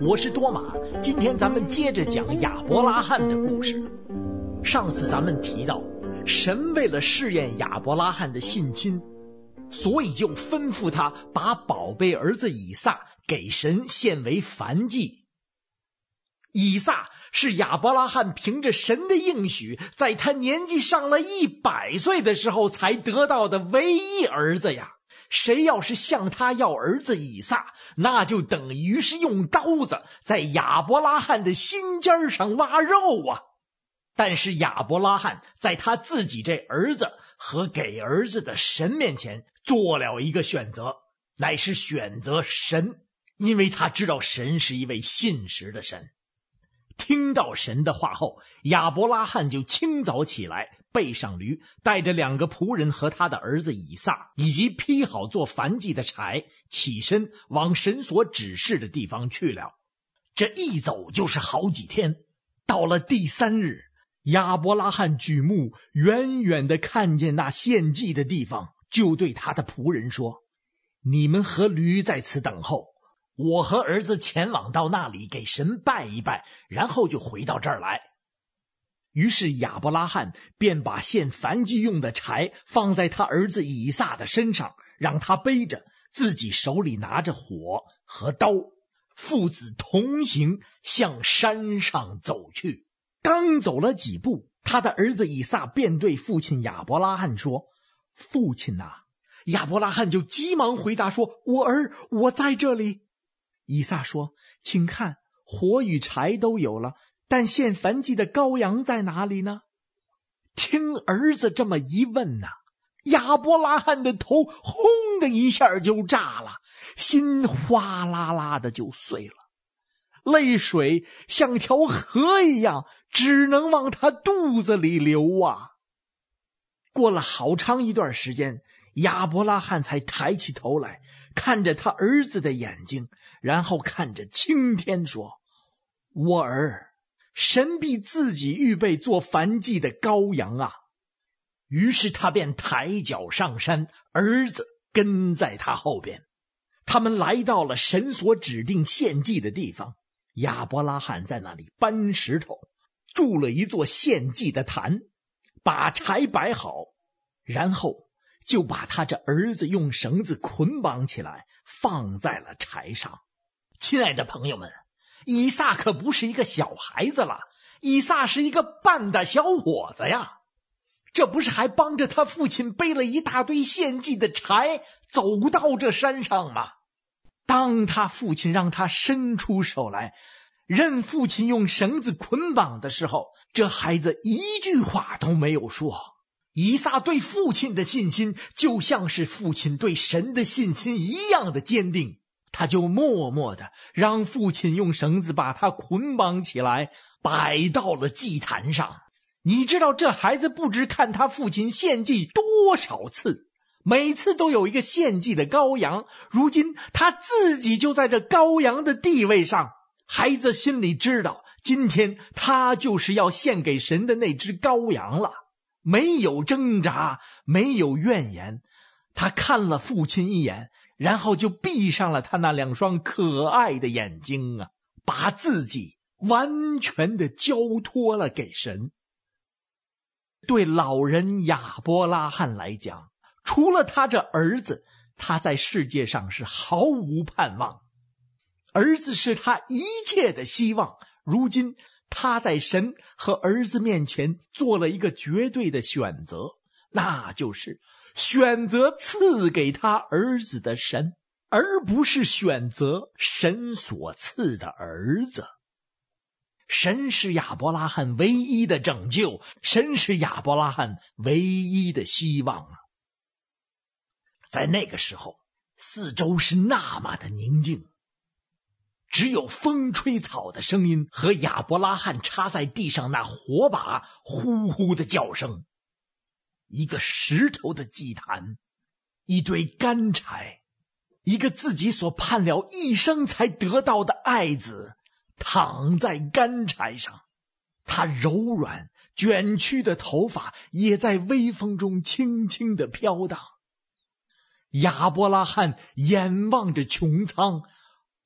我是多玛，今天咱们接着讲亚伯拉罕的故事。上次咱们提到，神为了试验亚伯拉罕的信心，所以就吩咐他把宝贝儿子以撒给神献为燔祭。以撒是亚伯拉罕凭着神的应许，在他年纪上了100岁的时候才得到的唯一儿子呀。谁要是向他要儿子以撒，那就等于是用刀子在亚伯拉罕的心尖上挖肉啊。但是亚伯拉罕在他自己这儿子和给儿子的神面前做了一个选择，乃是选择神，因为他知道神是一位信实的神。听到神的话后，亚伯拉罕就清早起来，背上驴，带着2个仆人和他的儿子以撒，以及劈好做燔祭的柴，起身往神所指示的地方去了。这一走就是好几天，到了第3日，亚伯拉罕举目远远地看见那献祭的地方，就对他的仆人说：你们和驴在此等候，我和儿子前往到那里给神拜一拜，然后就回到这儿来。于是亚伯拉罕便把献燔祭用的柴放在他儿子以撒的身上，让他背着，自己手里拿着火和刀，父子同行向山上走去。刚走了几步，他的儿子以撒便对父亲亚伯拉罕说：父亲啊！亚伯拉罕就急忙回答说：我在这里。以撒说：请看，火与柴都有了，但献燔祭的羔羊在哪里呢？听儿子这么一问亚伯拉罕的头轰的一下就炸了，心哗啦啦的就碎了，泪水像条河一样，只能往他肚子里流啊。过了好长一段时间，亚伯拉罕才抬起头来，看着他儿子的眼睛，然后看着青天说：我儿，神必自己预备做燔祭的羔羊啊。于是他便抬脚上山，儿子跟在他后边。他们来到了神所指定献祭的地方，亚伯拉罕在那里搬石头，筑了一座献祭的坛，把柴摆好，然后就把他这儿子用绳子捆绑起来，放在了柴上。亲爱的朋友们，以撒可不是一个小孩子了，以撒是一个半大小伙子呀。这不是还帮着他父亲背了一大堆献祭的柴走到这山上吗？当他父亲让他伸出手来，任父亲用绳子捆绑的时候，这孩子一句话都没有说。以撒对父亲的信心就像是父亲对神的信心一样的坚定，他就默默的让父亲用绳子把他捆绑起来，摆到了祭坛上。你知道这孩子不知看他父亲献祭多少次，每次都有一个献祭的羔羊，如今他自己就在这羔羊的地位上。孩子心里知道，今天他就是要献给神的那只羔羊了，没有挣扎，没有怨言。他看了父亲一眼，然后就闭上了他那2双可爱的眼睛啊，把自己完全的交托了给神。对老人亚伯拉罕来讲，除了他这儿子，他在世界上是毫无盼望。儿子是他一切的希望，如今他在神和儿子面前做了一个绝对的选择，那就是选择赐给他儿子的神，而不是选择神所赐的儿子。神是亚伯拉罕唯一的拯救，神是亚伯拉罕唯一的希望啊！在那个时候，四周是那么的宁静，只有风吹草的声音和亚伯拉罕插在地上那火把呼呼的叫声。一个石头的祭坛，一堆干柴，一个自己所盼了一生才得到的爱子躺在干柴上，他柔软卷曲的头发也在微风中轻轻地飘荡。亚伯拉罕眼望着穹苍，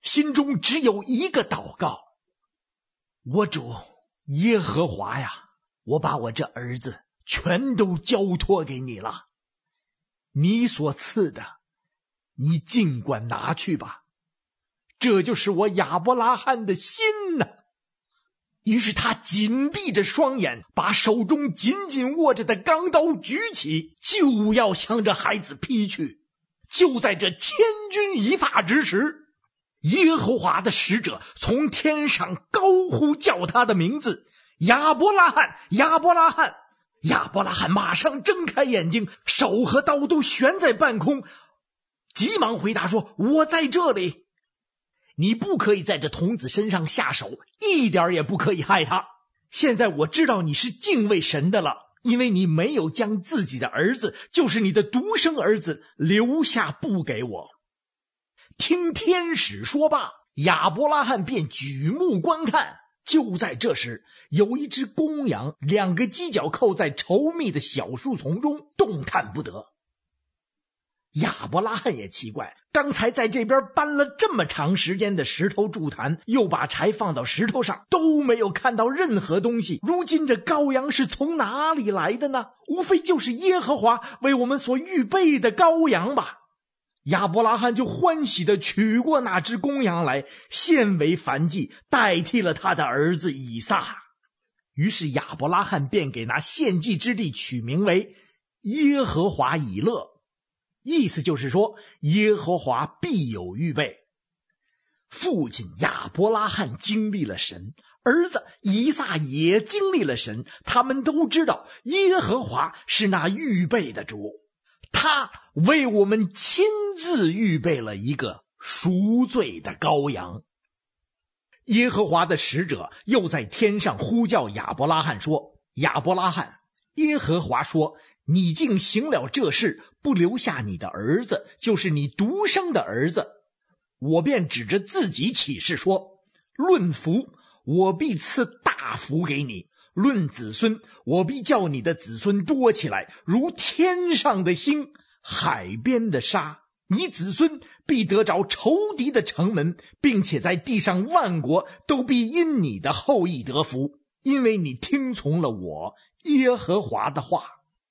心中只有一个祷告：我主耶和华呀，我把我这儿子全都交托给你了，你所赐的，你尽管拿去吧。这就是我亚伯拉罕的心呐。于是他紧闭着双眼，把手中紧紧握着的钢刀举起，就要向着孩子劈去。就在这千钧一发之时，耶和华的使者从天上高呼叫他的名字：亚伯拉罕，亚伯拉罕！亚伯拉罕马上睁开眼睛，手和刀都悬在半空，急忙回答说：我在这里。你不可以在这童子身上下手，一点也不可以害他。现在我知道你是敬畏神的了，因为你没有将自己的儿子，就是你的独生儿子，留下不给我。听天使说罢，亚伯拉罕便举目观看。就在这时，有一只公羊，两个犄角扣在稠密的小树丛中，动弹不得。亚伯拉罕也奇怪，刚才在这边搬了这么长时间的石头筑坛，又把柴放到石头上，都没有看到任何东西。如今这羔羊是从哪里来的呢？无非就是耶和华为我们所预备的羔羊吧。亚伯拉罕就欢喜地取过那只公羊来，献为燔祭，代替了他的儿子以撒。于是亚伯拉罕便给那献祭之地取名为耶和华以勒，意思就是说耶和华必有预备。父亲亚伯拉罕经历了神，儿子以撒也经历了神，他们都知道耶和华是那预备的主，他为我们亲自预备了一个赎罪的羔羊。耶和华的使者又在天上呼叫亚伯拉罕说：亚伯拉罕，耶和华说，你竟行了这事，不留下你的儿子，就是你独生的儿子。我便指着自己起誓说：论福，我必赐大福给你；论子孙，我必叫你的子孙多起来，如天上的星，海边的沙。你子孙必得着仇敌的城门，并且在地上万国都必因你的后裔得福，因为你听从了我耶和华的话。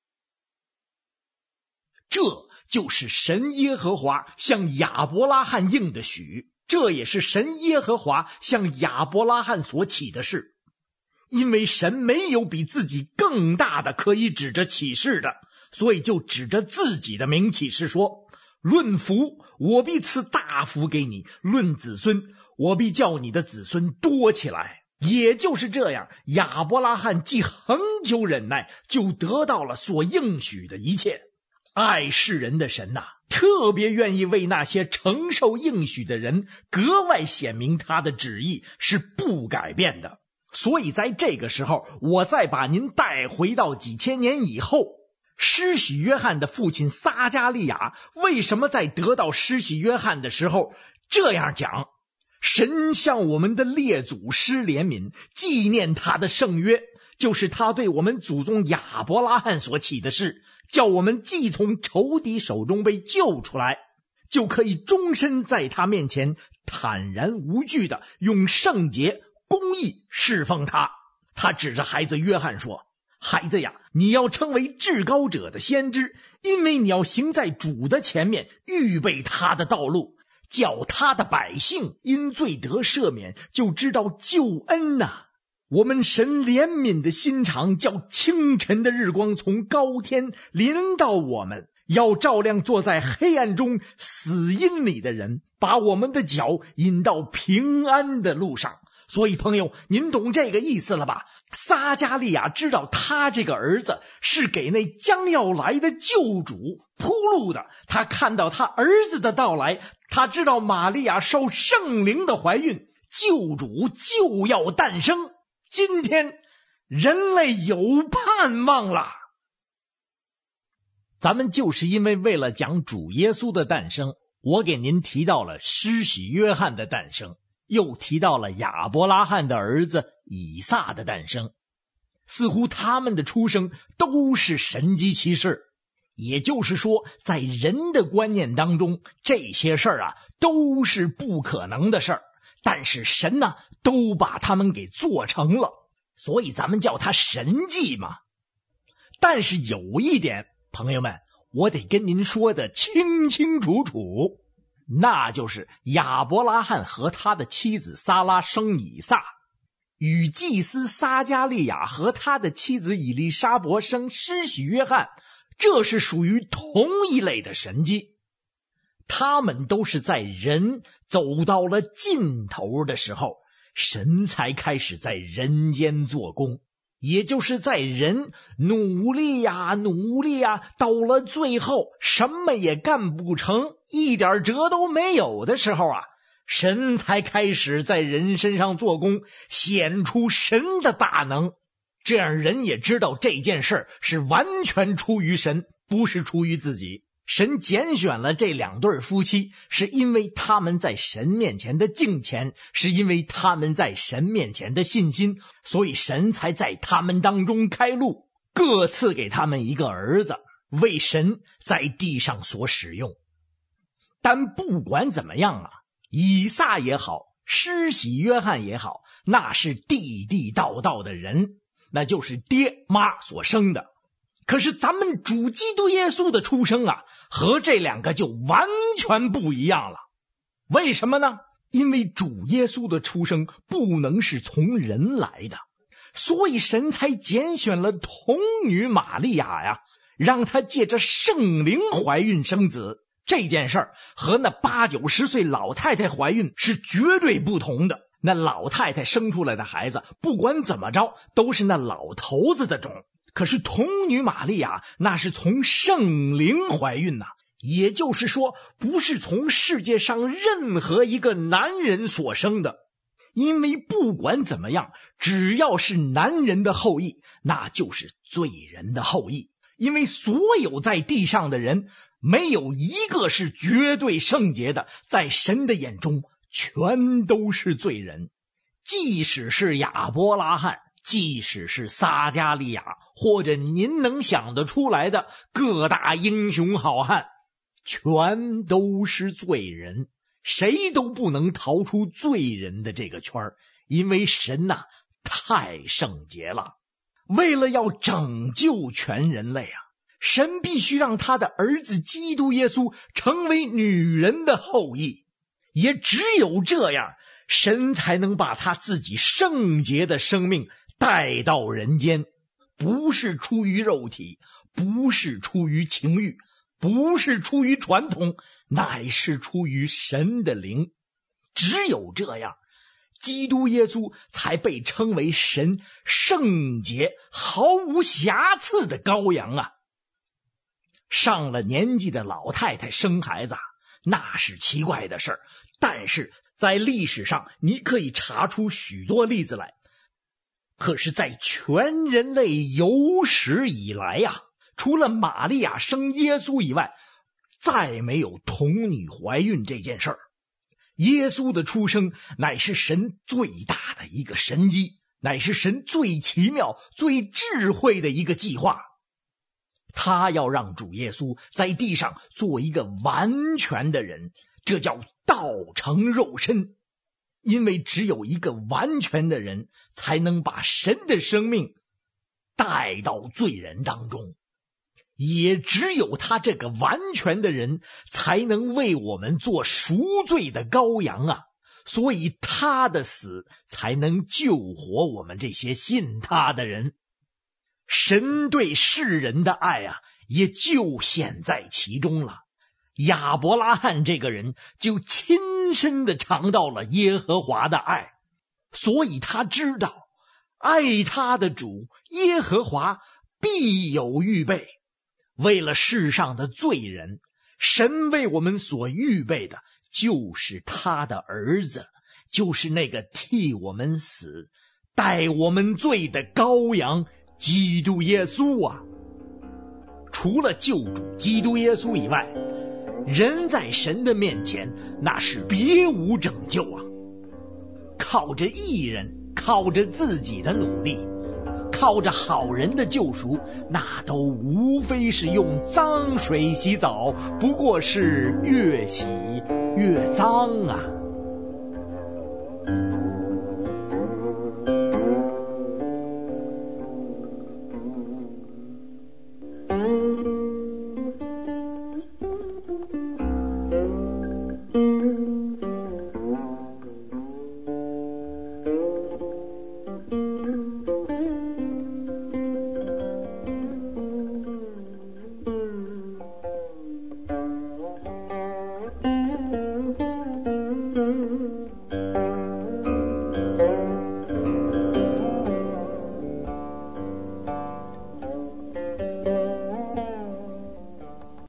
这就是神耶和华向亚伯拉罕应的许，这也是神耶和华向亚伯拉罕所起的誓。因为神没有比自己更大的可以指着起誓的，所以就指着自己的名起誓说：论福，我必赐大福给你；论子孙，我必叫你的子孙多起来。也就是这样，亚伯拉罕既恒久忍耐，就得到了所应许的一切。爱世人的神呐，特别愿意为那些承受应许的人格外显明他的旨意是不改变的。所以在这个时候，我再把您带回到几千年以后，施洗约翰的父亲撒加利亚为什么在得到施洗约翰的时候这样讲：神向我们的列祖施怜悯，纪念他的圣约，就是他对我们祖宗亚伯拉罕所起的誓，叫我们既从仇敌手中被救出来，就可以终身在他面前坦然无惧的用圣洁公义侍奉他。他指着孩子约翰说：孩子呀，你要称为至高者的先知，因为你要行在主的前面，预备他的道路，叫他的百姓因罪得赦免，就知道救恩啊。我们神怜悯的心肠，叫清晨的日光从高天临到我们，要照亮坐在黑暗中死荫里的人，把我们的脚引到平安的路上。所以朋友，您懂这个意思了吧？撒加利亚知道他这个儿子是给那将要来的救主铺路的，他看到他儿子的到来，他知道玛利亚受圣灵的怀孕，救主就要诞生。今天人类有盼望了。咱们就是因为了讲主耶稣的诞生，我给您提到了施洗约翰的诞生，又提到了亚伯拉罕的儿子以撒的诞生，似乎他们的出生都是神迹奇事。 也就是说，在人的观念当中，这些事儿都是不可能的事儿，但是神呢，都把他们给做成了，所以咱们叫它神迹嘛。但是有一点，朋友们，我得跟您说的清清楚楚，那就是亚伯拉罕和他的妻子撒拉生以撒，与祭司撒迦利亚和他的妻子以利沙伯生施洗约翰，这是属于同一类的神迹。他们都是在人走到了尽头的时候，神才开始在人间做工，也就是在人努力呀，到了最后什么也干不成，一点辙都没有的时候神才开始在人身上做工，显出神的大能。这样人也知道这件事是完全出于神，不是出于自己。神拣选了这两对夫妻，是因为他们在神面前的敬虔，是因为他们在神面前的信心，所以神才在他们当中开路，各赐给他们一个儿子，为神在地上所使用。但不管怎么样以撒也好，施洗约翰也好，那是地地道道的人，那就是爹妈所生的。可是咱们主基督耶稣的出生和这两个就完全不一样了。为什么呢？因为主耶稣的出生不能是从人来的，所以神才拣选了童女玛利亚让她借着圣灵怀孕生子。这件事儿和那80、90岁老太太怀孕是绝对不同的。那老太太生出来的孩子不管怎么着都是那老头子的种，可是童女玛利亚那是从圣灵怀孕也就是说不是从世界上任何一个男人所生的。因为不管怎么样，只要是男人的后裔，那就是罪人的后裔。因为所有在地上的人没有一个是绝对圣洁的，在神的眼中全都是罪人。即使是亚伯拉罕，即使是撒迦利亚，或者您能想得出来的各大英雄好汉，全都是罪人，谁都不能逃出罪人的这个圈儿。因为神太圣洁了，为了要拯救全人类神必须让他的儿子基督耶稣成为女人的后裔，也只有这样，神才能把他自己圣洁的生命带到人间，不是出于肉体，不是出于情欲，不是出于传统，乃是出于神的灵。只有这样，基督耶稣才被称为神圣洁毫无瑕疵的羔羊上了年纪的老太太生孩子那是奇怪的事儿，但是在历史上你可以查出许多例子来。可是在全人类有史以来除了玛利亚生耶稣以外，再没有童女怀孕这件事儿。耶稣的出生乃是神最大的一个神迹，乃是神最奇妙最智慧的一个计划。他要让主耶稣在地上做一个完全的人，这叫道成肉身。因为只有一个完全的人才能把神的生命带到罪人当中，也只有他这个完全的人才能为我们做赎罪的羔羊所以他的死才能救活我们这些信他的人。神对世人的爱也就现在其中了。亚伯拉罕这个人就亲身的尝到了耶和华的爱，所以他知道爱他的主耶和华必有预备。为了世上的罪人，神为我们所预备的就是他的儿子，就是那个替我们死代我们罪的羔羊基督耶稣除了救主基督耶稣以外，人在神的面前那是别无拯救靠着义人，靠着自己的努力，靠靠着好人的救赎，那都无非是用脏水洗澡，不过是越洗越脏啊。